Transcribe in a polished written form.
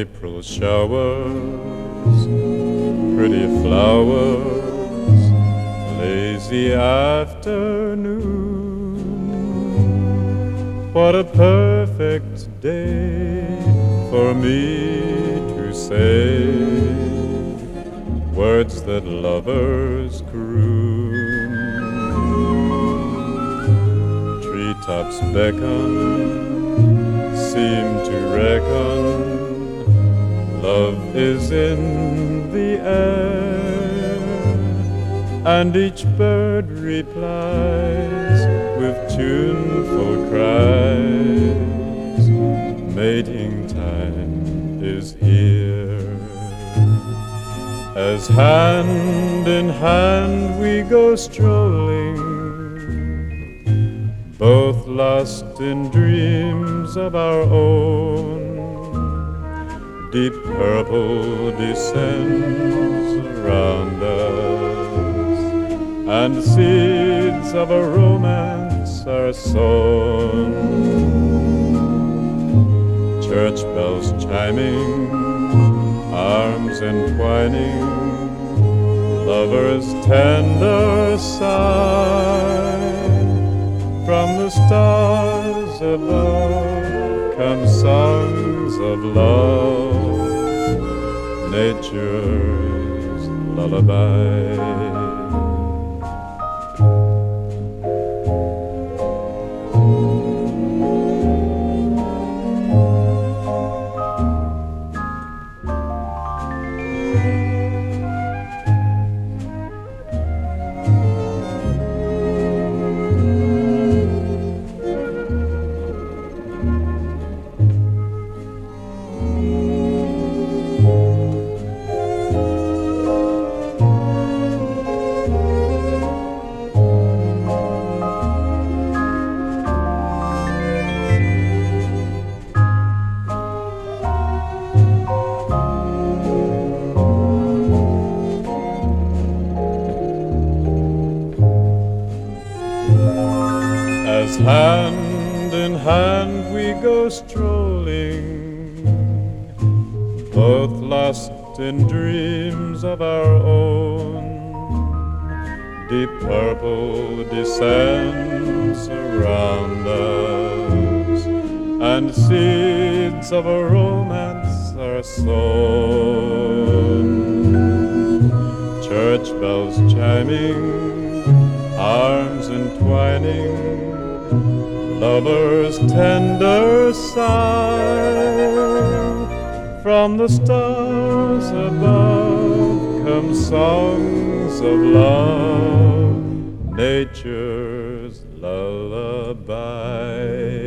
April showers, pretty flowers, lazy afternoon. What a perfect day for me to say words that lovers croon. Treetops beckon, seem to reckon love is in the air, and each bird replies with tuneful cries, mating time is here. As hand in hand we go strolling, both lost in dreams of our own. Deep purple descends around us, and seeds of a romance are sown. Church bells chiming, arms entwining, lovers' tender sigh. From the stars above come songs of love, nature's lullaby. As hand in hand we go strolling, both lost in dreams of our own. Deep purple descends around us, and seeds of a romance are sown. Church bells chiming, arms entwining, lovers' tender sigh. From the stars above come songs of love, nature's lullaby.